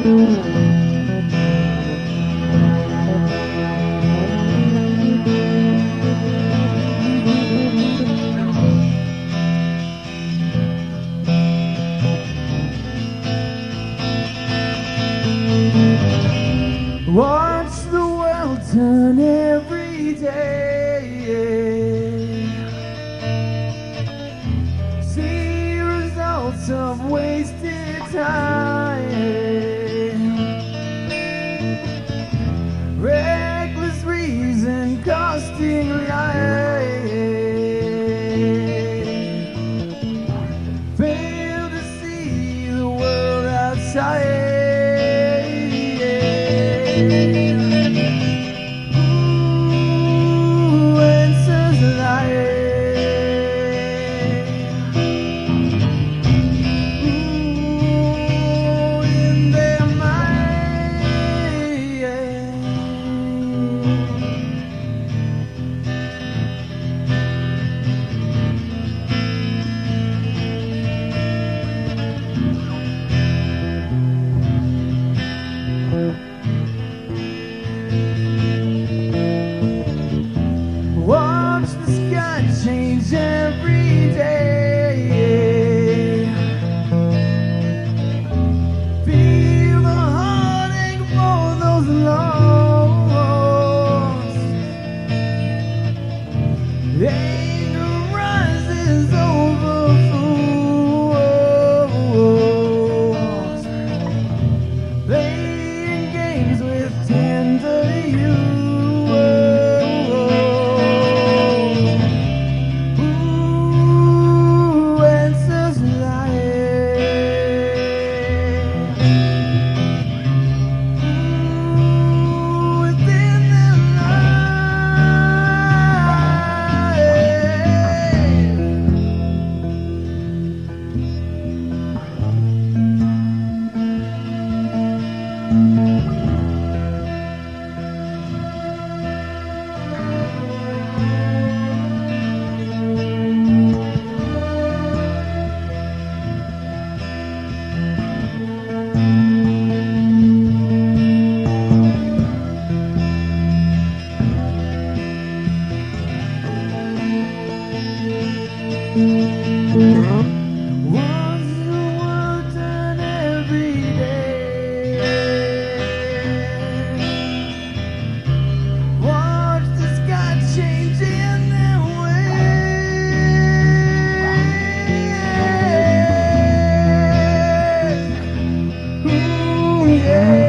Watch the world turn every day. See results of wasted time. Reckless reason costing life. Fail to see the world outside. Watch the sky change every day. Feel the heartache for those lost. Anger rises over fools, playing games with tender youth. Watch the world turn every day. Watch the sky change in their way. Ooh, yeah.